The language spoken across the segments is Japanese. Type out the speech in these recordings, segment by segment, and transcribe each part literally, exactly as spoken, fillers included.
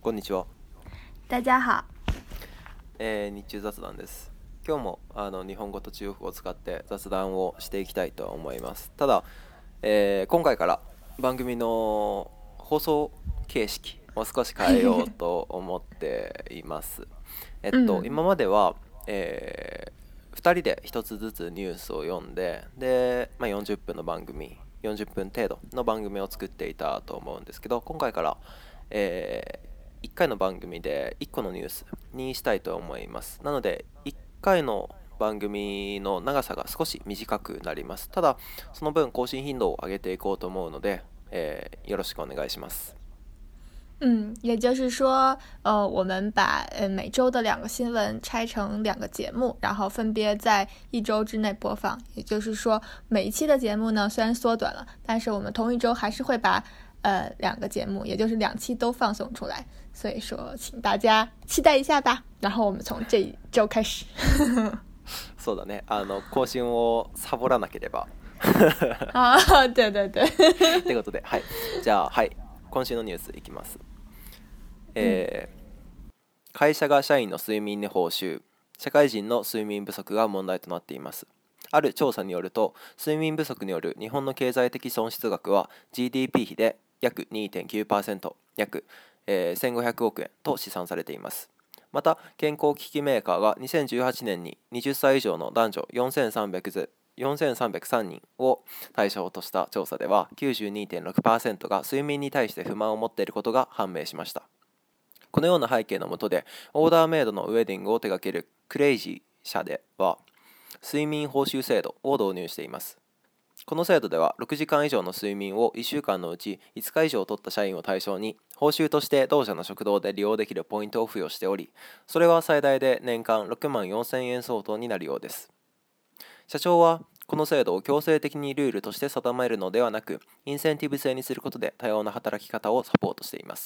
こんにちは。 大家好。 えー日中雑談です。今日もあの日本語と中国語を使って雑談をしていきたいと思います。ただ、えー今回から番組の放送形式を少し変えようと思っています。えっと、 うん、 今までは、えふたりでひとつずつニュースを読んで、で、まあ、よんじゅっぷんの番組、よんじゅっぷん程度の番組を作っていたと思うんですけど、今回から、えいっかいの番組でいっこのニュースにしたいと思います。なので、いっかいの番組の長さが少し短くなります。ただ、その分更新頻度を上げていこうと思うので、えーよろしくお願いします。 嗯，也就是说，呃，我们把呃每周的两个新闻拆成两个节目，然后分别在一周之内播放。也就是说，每一期的节目呢虽然缩短了，但是我们同一周还是会把呃两个节目，也就是两期都放送出来。所以说，请大家期待一下吧。然后我们从这一周开始。 そうだね。あの更新をサボらなければ。 啊，对对对。 ということで、はい。じゃあ、はい。今週のニュースいきます。えー会社が社員の睡眠に報酬、社会人の睡眠不足が問題となっています。ある調査によると、睡眠不足による日本の経済的損失額は ジーディーピー 比で約 にてんきゅうパーセント、約、えーせんごひゃくおくえんと試算されています。また、健康機器メーカーがにせんじゅうはちねんにはたち以上の男女よんせんさんびゃくよんせんさんびゃくさんにんを対象とした調査では きゅうじゅうにてんろくパーセント が睡眠に対して不満を持っていることが判明しました。このような背景の下で、オーダーメイドのウェディングを手掛けるクレイジー社では、睡眠報酬制度を導入しています。この制度では、ろくじかん以上の睡眠をいっしゅうかんのうちいつか以上取った社員を対象に、報酬として同社の食堂で利用できるポイントを付与しており、それは最大で年間ろくまんよんせんえん相当になるようです。社長は、この制度を強制的にルールとして定めるのではなく、インセンティブ制にすることで多様な働き方をサポートしています。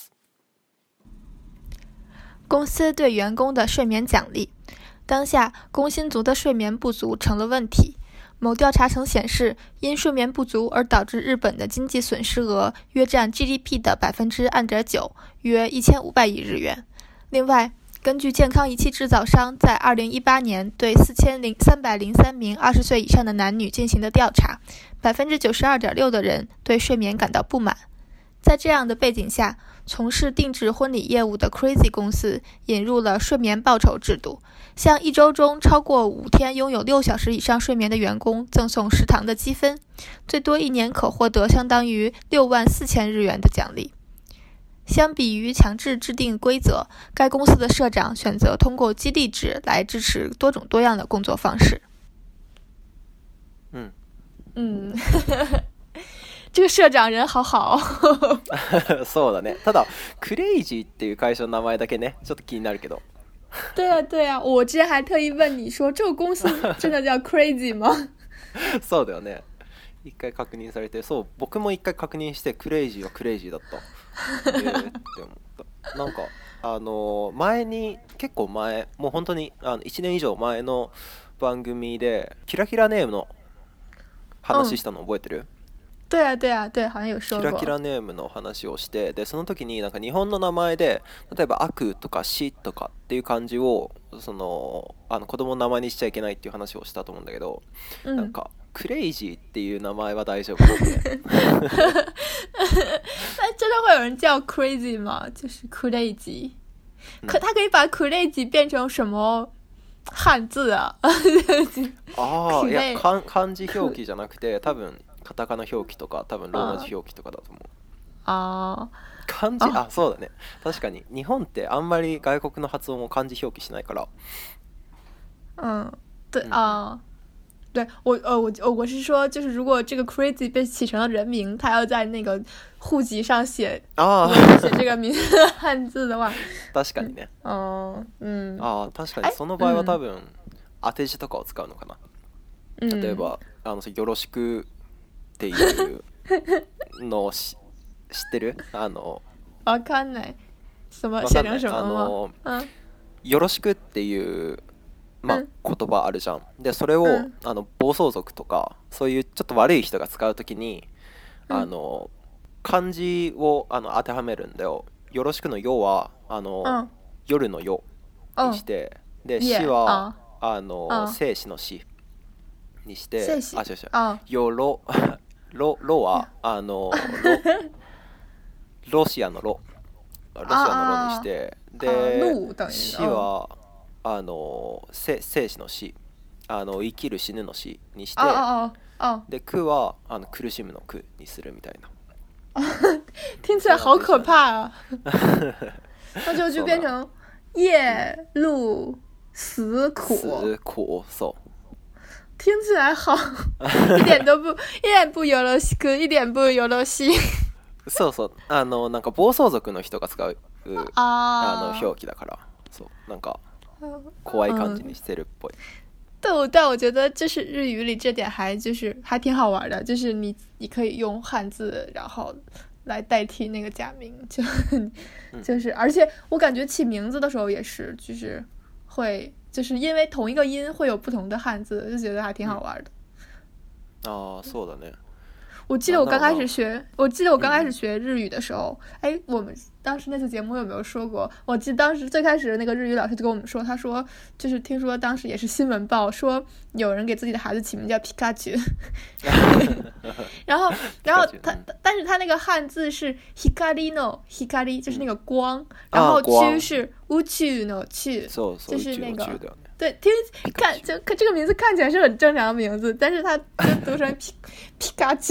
公司对员工的睡眠奖励。当下，工薪族的睡眠不足成了问题。某调查曾显示，因睡眠不足而导致日本的经济损失额约占 G D P 的百分之二点九，约一千五百亿日元。另外，根据健康仪器制造商在二零一八年对四千三百零三名二十岁以上的男女进行的调查，百分之九十二点六的人对睡眠感到不满。在这样的背景下，从事定制婚礼业务的 Crazy 公司引入了睡眠报酬制度，向一周中超过五天拥有六小时以上睡眠的员工赠送食堂的积分，最多一年可获得相当于六万四千日元的奖励。相比于强制制定规则，该公司的社长选择通过激励制来支持多种多样的工作方式。 嗯嗯这个社长人好好。 そうだね。ただクレイジーっていう会社の名前だけね、ちょっと気になるけど。 对啊对啊，我之前还特意问你说，这个公司真的叫 Crazy 吗？ そうだよね。一回確認されて、そう、僕も一回確認してクレイジーはクレイジーだった。えーって思った。なんかあの前に結構前、もう本当にあのいちねん以上前の番組でキラキラネームの話したの覚えてる？ 对啊对啊对，好像有说过。 キラキラネームの話をして、でその時になんか日本の名前で例えば悪とか死とかっていう漢字をそのあの子供の名前にしちゃいけないっていう話をしたと思うんだけど、 嗯、 なんかクレイジーっていう名前は大丈夫だね。 那真的会有人叫 Crazy 吗？就是 Crazy，、 嗯、 可他可以把 Crazy 变成什么汉字あああ、いや漢漢字表記じゃなくて多分カタカナ表記とか多分ローマ字表記とかだと思う。 あ漢字、あ、そうだね。確かに日本ってあんまり外国の発音を漢字表記しないから。 嗯，对啊、对我呃我我是说，就是如果这个 Crazy 被起成了人名，他要在那个户籍上写あ写这个名汉字的话， 確かにね。 哦嗯ああ、確かにその場合は多分当て字とかを使うのかな。 嗯例えばあのよろしくっていうのをし知ってる？あのわかんない什么わかんない。 写成什あ么吗？ のよろしくっていうまあ、 うん言葉あるじゃん。でそれを、 うんあの暴走族とかそういうちょっと悪い人が使うときに、 うんあの漢字をあの当てはめるんだよ。よろしくのよはあの、 うん夜の夜嗯にしてで夜死はああのうん生死の死にして生死あ違う違う啊よろロロはあのロロシアのロロシアのロにして啊で路等于死嗯はあの生生死の死あの生きる死ぬの死にして哦哦哦哦， で苦はあの苦しむの苦にするみたいな听起来好可怕啊！那就就变成夜路死苦， 死苦そう听起来好，一点都不一点不よろしく，一点不よろしい。 そうそうあのなんか暴走族の人が使うあ啊の表記だからそうなんか怖い感じにしてるっぽい、 但我但我觉得就是日语里这点还就是还挺好玩的，就是你你可以用汉字然后来代替那个假名，就就是而且我感觉起名字的时候也是就是会就是因为同一个音会有不同的汉字，就觉得还挺好玩的。 ああそうだね我记得我刚开始学，我记得我刚开始学日语的时候，哎，我们当时那次节目有没有说过？我记得当时最开始那个日语老师就跟我们说，他说就是听说当时也是新闻报说有人给自己的孩子起名叫皮卡丘，然后然后他但是他那个汉字是 hikari no hikari，就是那个光，然后丘是宇宙の丘， そうそう就是那个宇宙の宇だよね对，听看就这个名字看起来是很正常的名字，但是它就读成皮皮卡丘。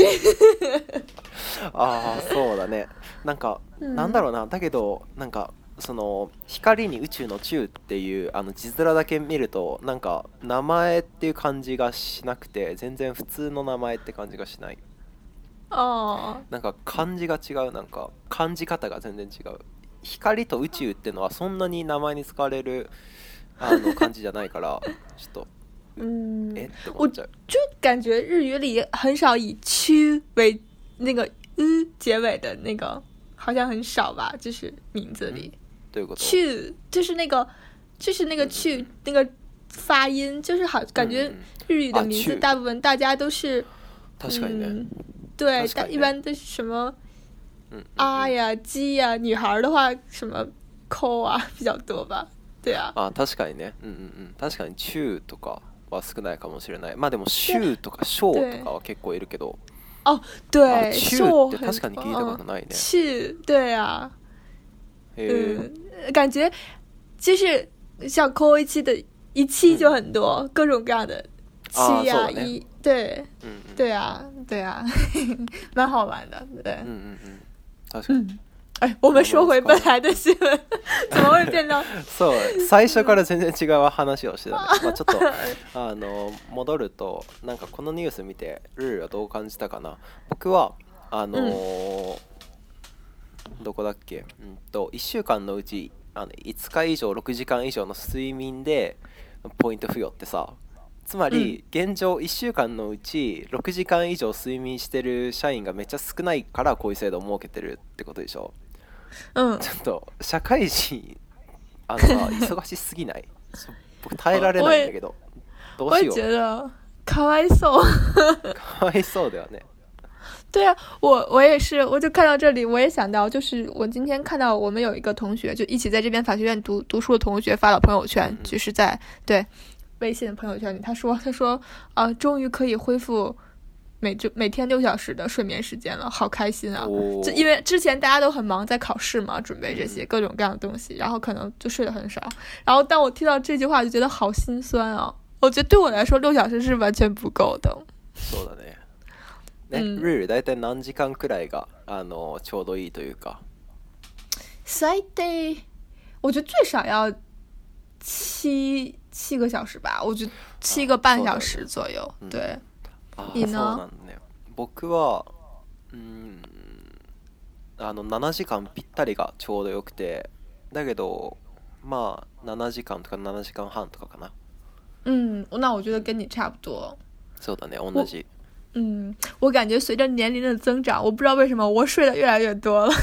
ああそうだねなんか、うん、なんだろうなだけどなんかその光に宇宙の宙っていうあの字面だけ見るとなんか名前っていう感じがしなくて全然普通の名前って感じがしない。 ああ。 なんか漢字が違うなんか漢字方が全然違う。光と宇宙ってのはそんなに名前に使われるあの漢字じゃないからちょっと。 嗯， 我就感觉日语里很少以区为那个嗯结尾的那个，好像很少吧，就是名字里。 对， 去就是那个，就是那个去、嗯、那个发音，就是好感觉日语的名字大部分大家都是， 確かにね、 嗯，对，但一般都是什么啊呀、鸡呀，女孩的话什么抠啊比较多吧，对啊。 あ、確かにね、うんうんうん、確かに中とか。は少ないかもしれない。まあでも州とか省とかは結構いるけど。 哦，对， 州って確かに聞いたことないね。 州，对啊。嗯，感觉就是像扣一期的一期就很多、嗯、各种各样的期呀、啊、一、啊、对、嗯嗯、对啊对啊蛮好玩的对嗯嗯嗯確かに、 嗯哎，我们说回本来的新闻，怎么会变到？ そう最初から全然違う話をしてたね。まあちょっとあの戻るとなんかこのニュース見てルールはどう感じたかな。僕はあのーうん、どこだっけ、うんといっしゅうかんのうちあのいつか以上ろくじかん以上の睡眠でポイント付与ってさ。つまり現状いっしゅうかんのうちろくじかん以上睡眠してる社員がめっちゃ少ないからこういう制度を設けてるってことでしょ。 うん、 ちょっと社会人あの忙しすぎない僕耐えられないんだけどどうしよう。 我也觉得かわいそうかわいそうだよね。 对啊，我我也是，我就看到这里，我也想到，就是我今天看到我们有一个同学，就一起在这边法学院读读书的同学发了朋友圈，嗯、就是在对微信的朋友圈里，他说他说啊、呃，终于可以恢复。每就每天六小时的睡眠时间了，好开心啊！ 哦、 就因为之前大家都很忙，在考试嘛，准备这些各种各样的东西，然后可能就睡得很少。然后当我听到这句话，就觉得好心酸啊！我觉得对我来说，六小时是完全不够的。 そうだね。ね、うん、ルール大体何時間くらいがあのちょうどいいというか。 最低，我觉得最少要七七个小时吧，我觉得七个半小时左右， 嗯、 对。 あいいな。そうなんだね。僕はうーんあのななじかんぴったりがちょうどよくて、だけどまあななじかんとかななじかんはんとかかな。 嗯，那我觉得跟你差不多。 そうだね、同じ。 嗯，我感觉随着年龄的增长，我不知道为什么我睡得越来越多了。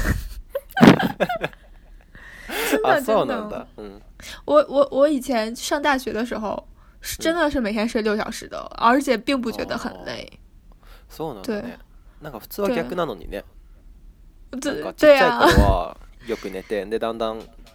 真的真的。嗯。我我我以前上大学的时候。是真的是每天睡六小时的、嗯、而且并不觉得很累。 そうなんだね。なんか普通は逆なのにね。 对なんかちっちゃい頃はよく寝て、でだんだん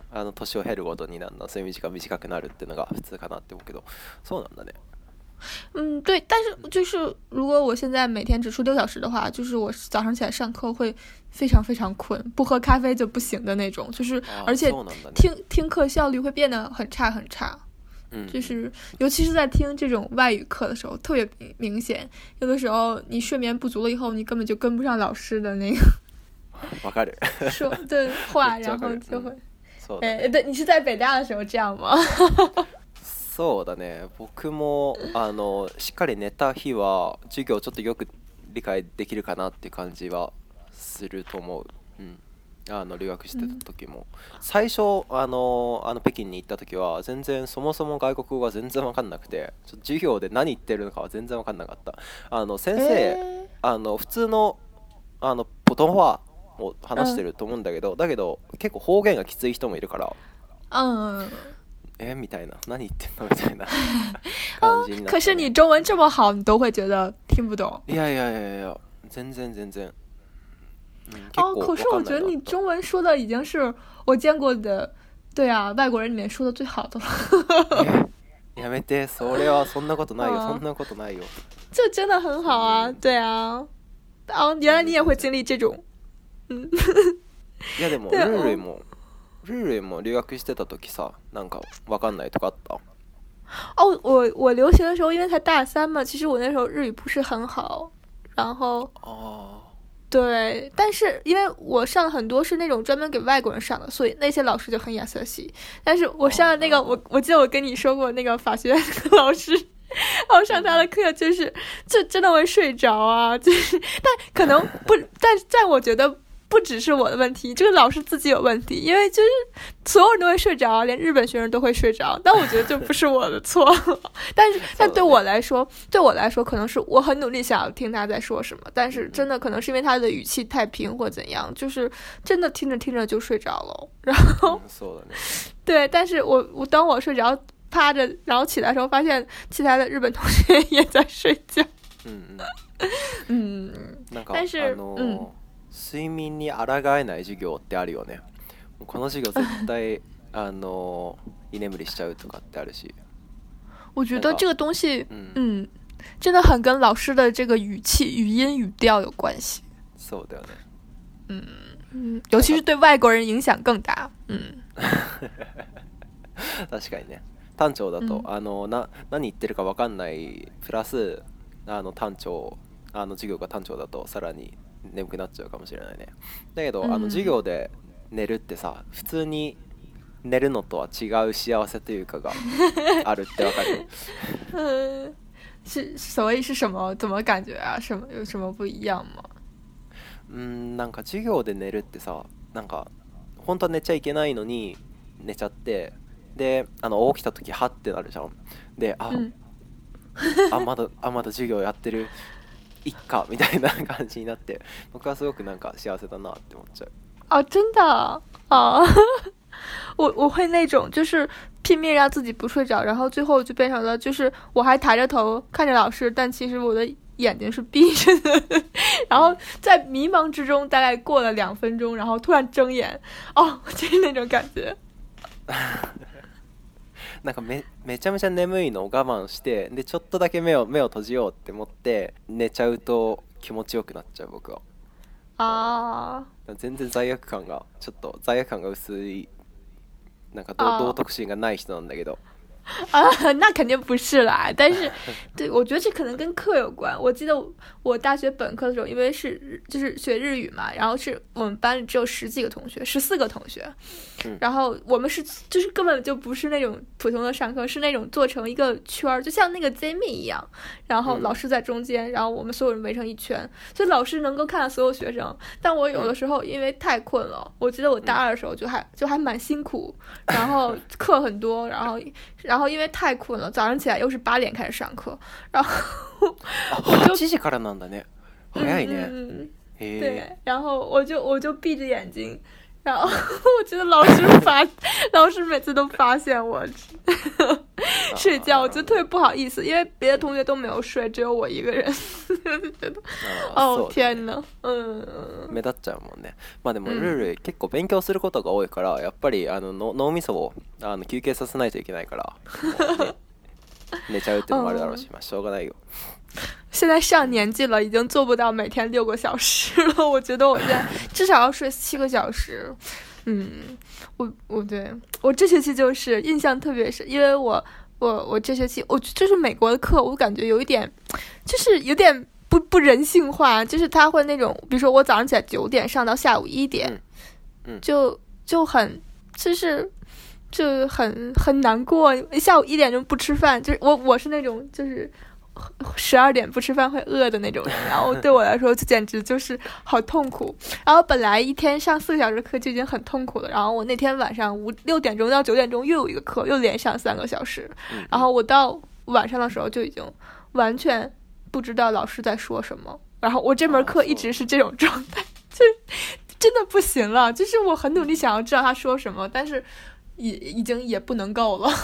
あの年を経るごとにだんだん睡眠時間短くなるっていうのが普通かなって思うけど、そうなんだね。 嗯，对，但是就是如果我现在每天只睡六小时的话，就是我早上起来上课会非常非常困，不喝咖啡就不行的那种，就是而且听听课效率会变得很差很差。 嗯， 就是尤其是在听这种外语课的时候特别明显，有的时候你睡眠不足了以后，你根本就跟不上老师的那个わかる说的话，然后就会。 そうだね、 え、对，你是在北大的时候这样吗？ そうだね。僕もあのしっかり寝た日は授業ちょっとよく理解できるかなっていう感じはすると思う。うん。あの留学してた時も、うん、最初あのあの北京に行った時は全然そもそも外国語が全然分かんなくて、ちょっと授業で何言ってるのかは全然分かんなかった。あの先生、えー、あの普通のあの普通話を話してると思うんだけど、うん、だけど結構方言がきつい人もいるから、 うん。 えみたいな、何言ってんのみたいな感じになって、 可是你中文这么好，你都会觉得听不懂。 いやいやいやいや、全然全然。 哦，可是我觉得你中文说的已经是我见过的，对啊，外国人里面说的最好的了。 やめて、それはそんなことないよ、そんなことないよ。 这真的很好啊，对啊。哦，原来你也会经历这种。嗯。 いやでもルールも。日语も留学してた時さ、なんか分かんないとかあった？ 哦，我我留学的时候，因为才大三嘛，其实我那时候日语不是很好，然后哦， 对，但是因为我上了很多是那种专门给外国人上的，所以那些老师就很雅瑟西。但是我上的那个，哦、我我记得我跟你说过那个法学院的老师，我上他的课就是就真的会睡着啊，就是但可能不，但在我觉得。不只是我的问题，这个老师自己有问题，因为就是所有人都会睡着，连日本学生都会睡着，但我觉得这不是我的错。但是但对我来说对我来说可能是我很努力想要听他在说什么，但是真的可能是因为他的语气太平或怎样，就是真的听着听着就睡着了。然后、 嗯、 对，但是我我当我睡着趴着然后起来的时候，发现其他的日本同学也在睡觉。 嗯嗯嗯，但是嗯睡眠に抗えない授業ってあるよね。この授業絶対あの居眠りしちゃうとかってあるし。 我觉得这个东西，嗯，嗯真的很跟老师的这个语气、语音、语调有关系。 そうだよね。 嗯嗯，尤其是对外国人影响更大。嗯。 確かにね。単調だと、うん、あのな何言ってるか分かんないプラスあの単調あの授業が単調だとさらに眠くなっちゃうかもしれないね。だけど、うん、あの授業で寝るってさ、普通に寝るのとは違う幸せというかがあるってわかる？ 嗯，是所谓是什么？怎么感觉啊？什么有什么不一样吗？ うん、なんか授業で寝るってさ、なんか本当は寝ちゃいけないのに寝ちゃって、であの起きた時はってなるじゃん。で、あ、うん、あまだあまだ授業やってる。いっかみたいな感じになって、僕はすごくなんか幸せだなって思っちゃう。 哦，真的啊，我我会那种就是拼命让自己不睡着，然后最后就变成了就是我还抬着头看着老师，但其实我的眼睛是闭着的，然后在迷茫之中大概过了两分钟，然后突然睁眼，哦，就是那种感觉。 なんか め, めちゃめちゃ眠いのを我慢してでちょっとだけ目を目を閉じようって思って寝ちゃうと気持ちよくなっちゃう僕は。 ああ。全然罪悪感がちょっと罪悪感が薄いなんか道徳心がない人なんだけど。 啊，那肯定不是啦，但是对，我觉得这可能跟课有关。我记得 我, 我大学本科的时候，因为是就是学日语嘛，然后是我们班里只有十几个同学，十四个同学，嗯、然后我们是就是根本就不是那种普通的上课，是那种做成一个圈，就像那个 Zmi 一样，然后老师在中间，然后我们所有人围成一圈，所以老师能够看到所有学生。但我有的时候因为太困了，我记得我大二的时候就还就还蛮辛苦，然后课很多，然后然后。然后因为太困了，早上起来又是八点开始上课，然后我就七時からなんだね。早いね。 嗯，对，然后我就我就闭着眼睛， 然后我觉得老师发，老师每次都发现我睡觉，我觉得特别不好意思，因为别的同学都没有睡，只有我一个人。觉得哦天哪，うん目立っちゃうもんね。まあでもルール結構勉強することが多いから、やっぱりあのの脳みそをあの休憩させないといけないから、ね、寝ちゃうっていうのもあるだろうし、まあしょうがないよ。 现在上年纪了，已经做不到每天六个小时了。我觉得我现在至少要睡七个小时。嗯，我我对我这学期就是印象特别深，因为我我我这学期我就是美国的课，我感觉有一点就是有点不不人性化，就是他会那种，比如说我早上起来九点上到下午一点， 嗯嗯、 就就很就是就很很难过，下午一点钟不吃饭，就是我我是那种就是。十二点不吃饭会饿的那种人，然后对我来说就简直就是好痛苦。然后本来一天上四个小时课就已经很痛苦了，然后我那天晚上五六点钟到九点钟又有一个课，又连上三个小时，然后我到晚上的时候就已经完全不知道老师在说什么，然后我这门课一直是这种状态，就真的不行了。就是我很努力想要知道他说什么，但是也已经也不能够了。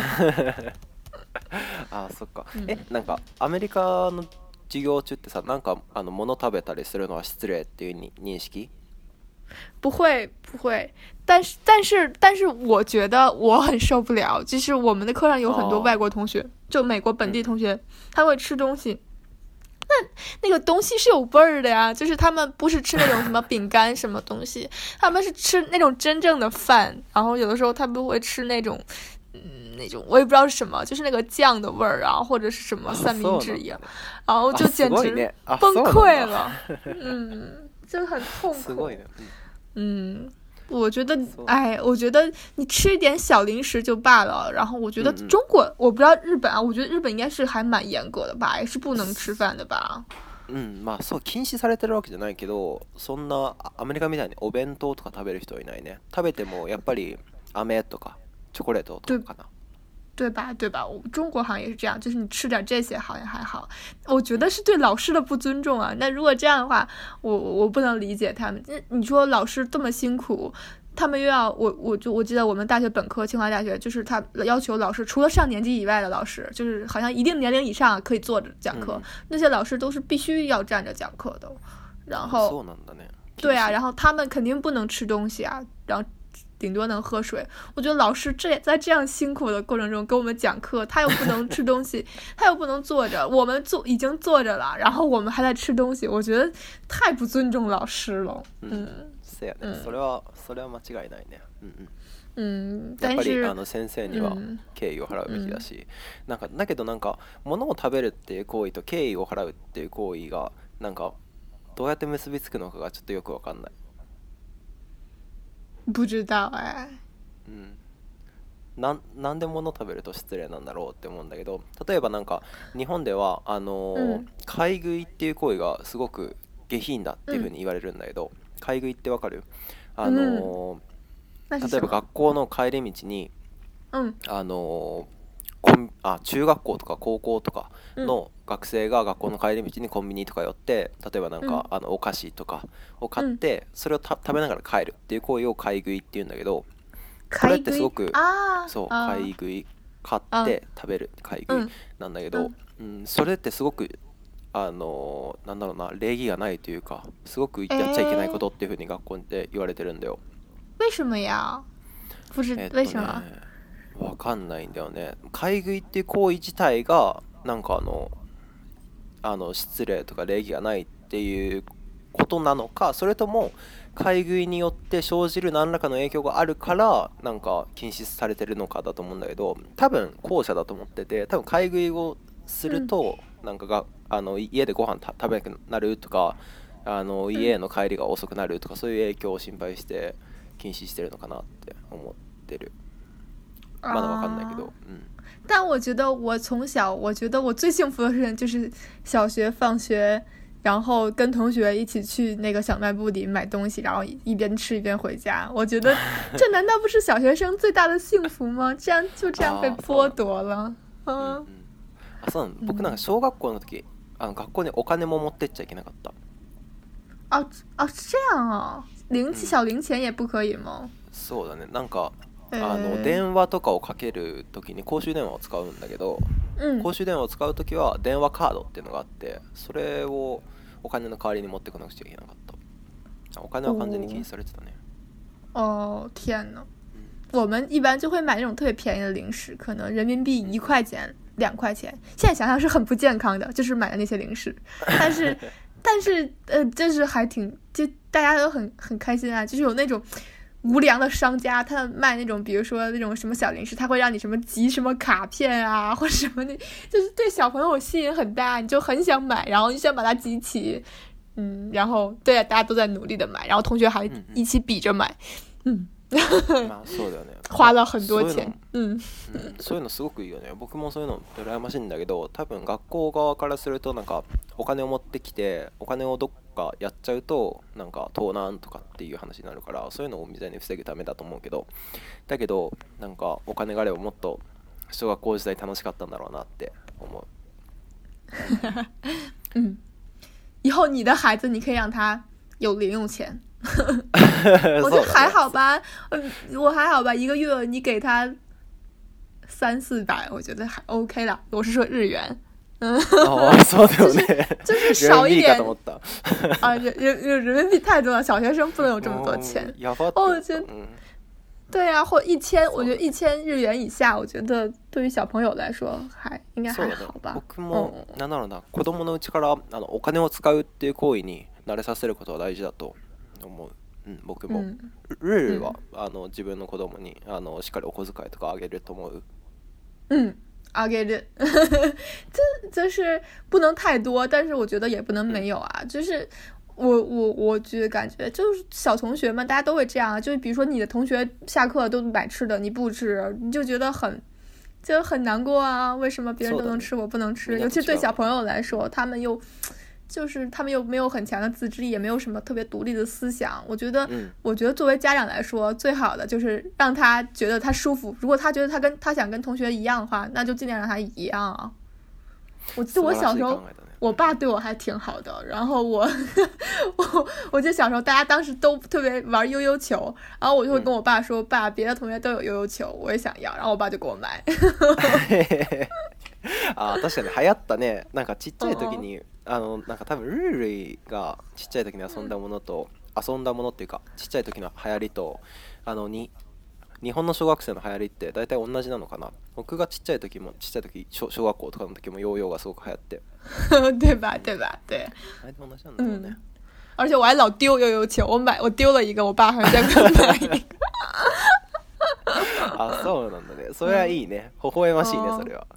あそっか、うん、えなんかアメリカの授業中ってさ、なんかあの物食べたりするのは失礼っていうに認識？ 不会不会，但是但是但是我觉得我很受不了，就是我们的课上有很多外国同学，哦、就美国本地同学，嗯、他会吃东西，那那个东西是有味儿的呀，就是他们不是吃那种什么饼干什么东西，他们是吃那种真正的饭，然后有的时候他们会吃那种。嗯，那种我也不知道是什么，就是那个酱的味儿啊，或者是什么三明治一样，然后就简直崩溃了，嗯，就很痛苦。嗯，我觉得，哎，我觉得你吃一点小零食就罢了，然后我觉得中国，我不知道日本啊，我觉得日本应该是还蛮严格的吧，也是不能吃饭的吧。 うん、まあそう禁止されてるわけじゃないけど、そんなアメリカみたいにお弁当とか食べる人はいないね。食べてもやっぱり飴とか。chocolate 对对吧对吧，我中国好像也是这样，就是你吃点这些好像还好，我觉得是对老师的不尊重啊。那如果这样的话，我我不能理解他们。你说老师这么辛苦，他们又要我我就我记得我们大学本科清华大学就是他要求老师除了上年级以外的老师，就是好像一定年龄以上可以坐着讲课，嗯、那些老师都是必须要站着讲课的。然后对啊，然后他们肯定不能吃东西啊，然后。顶多能喝水。我觉得老师这在这样辛苦的过程中给我们讲课，他又不能吃东西，他又不能坐着，我们坐已经坐着了，然后我们还在吃东西，我觉得太不尊重老师了。嗯， そうやね。それはそれは間違いないね。うんうん。 うん、 やっぱりあの先生には敬意を払うべきだし、うん、なんかだけどなんか物を食べるっていう行為と敬意を払うっていう行為がなんかどうやって結びつくのかがちょっとよくわかんない。 不知道哎、 うん、な, なんで物食べると失礼なんだろうって思うんだけど、例えばなんか日本ではあのーうん、買い食いっていう行為がすごく下品だっていう風に言われるんだけど、うん、買い食いってわかる？あのーうん、例えば学校の帰り道に、うん、あのーあ中学校とか高校とかの学生が学校の帰り道にコンビニとか寄って例えばなんか、うん、あのお菓子とかを買って、うん、それをた食べながら帰るっていう行為を買い食いっていうんだけど、これってすごくそう買い食い買って食べる買い食いなんだけど、うんうん、それってすごくあのなんだろうな礼儀がないというかすごくやっちゃいけないことっていうふうに学校で言われてるんだよ。 为什么呀？不是、えっとね、为什么？ わかんないんだよね。買い食いっていう行為自体がなんかあのあの失礼とか礼儀がないっていうことなのか、それとも買い食いによって生じる何らかの影響があるからなんか禁止されてるのかだと思うんだけど、多分後者だと思ってて、多分買い食いをすると、うん、なんかがあの家でご飯食べなくなるとか、あの家への帰りが遅くなるとか、そういう影響を心配して禁止してるのかなって思ってる。まだわかんないけど、嗯。 但我觉得我从小，我觉得我最幸福的事情就是小学放学，然后跟同学一起去那个小卖部里买东西，然后一边吃一边回家。我觉得这难道不是小学生最大的幸福吗？这样就这样被剥夺了。 嗯。嗯あ、そうなの。僕なんか小学校の時、あの学校にお金も持ってっちゃいけなかった。 あ、あ、这样啊。 零小零钱也不可以吗？ そうだね。なんか、 えーあの電話とかをかけるときに公衆電話を使うんだけど、 うん。 公衆電話を使うときは電話カードっていうのがあって、それをお金の代わりに持ってこなくちゃいけなかった。お金は完全に禁止されてたね。 哦天呐，我们一般就会买那种特别便宜的零食，可能人民币一块钱、两块钱。现在想想是很不健康的，就是买的那些零食。但是，但是呃，就是还挺，就大家都很很开心啊，就是有那种。无良的商家，他卖那种，比如说那种什么小零食，他会让你什么集什么卡片啊，或者什么的，就是对小朋友吸引很大，你就很想买，然后就想把它集齐，嗯，然后对啊，大家都在努力的买，然后同学还一起比着买，嗯， まあそうだよね。 花了很多钱，嗯， そういうのすごくいいよね。僕もそういうの羨ましいんだけど、多分学校側からするとなんかお金を持ってきてお金をどっかやっちゃうとなんか盗難とかっていう話になるから、そういうのを未然に防ぐためだと思うけど、だけどなんかお金があればもっと小学校時代楽しかったんだろうなって思う。 嗯，以后你的孩子你可以让他有零用钱。我觉得还好吧，嗯，我还好吧，一个月你给他三四百，我觉得还 OK 了。我是说日元，嗯， 哦，そうだよね。 就是少一点人民币かと思った。 啊，人人人民币太多了，小学生不能有这么多钱。 やばって。 哦，我觉得，对啊，或一千，我觉得一千日元以下，我觉得对于小朋友来说还应该还好吧。 僕もなんだろうな、子供のうちからあのお金を使うっていう行為に慣れさせることは大事だと思う。うん、僕も、うん、ルールは、うん、あの自分の子供にあのしっかりお小遣いとかあげると思う。 嗯，あげる。这就是不能太多，但是我觉得也不能没有啊。就是我我我觉得感觉就是小同学们大家都会这样啊。就是比如说你的同学下课都买吃的，你不吃，你就觉得很就很难过啊。为什么别人都能吃，我不能吃？尤其对小朋友来说，他们又。就是他们又没有很强的自制力，也没有什么特别独立的思想。我觉得，嗯、我觉得作为家长来说，最好的就是让他觉得他舒服。如果他觉得他跟他想跟同学一样的话，那就尽量让他一样啊。我记得我小时候，我爸对我还挺好的。然后我，我我记得小时候大家当时都特别玩悠悠球，然后我就会跟我爸说：“嗯、爸，别的同学都有悠悠球，我也想要。”然后我爸就给我买。 あ、確かに流行ったね。なんかちっちゃい時に、あのなんか多分ルールがちっちゃい時に遊んだものと、遊んだものっていうかちっちゃい時の流行りと、あのに日本の小学生の流行りって大体同じなのかな。僕がちっちゃい時もちっちゃい時 小, 小学校とかの時もヨーヨーがすごく流行って。 对吧对吧对。 あれで同じなんだろうね。嗯、 而且我还老丢悠悠球，我买我丢了一个，我爸还在给我买一个。 あ、そうなんだね。それはいいね。微笑ましいね、それは。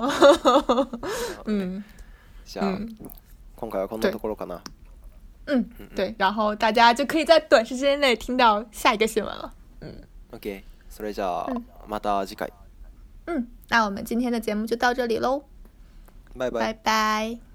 嗯， じゃあ、嗯、今回はこんなところかな。 嗯，对，然后大家就可以在短时间内听到下一个新闻了。嗯 ，OK， それじゃあ、嗯、また次回。 嗯，那我们今天的节目就到这里喽。 拜拜。 拜拜。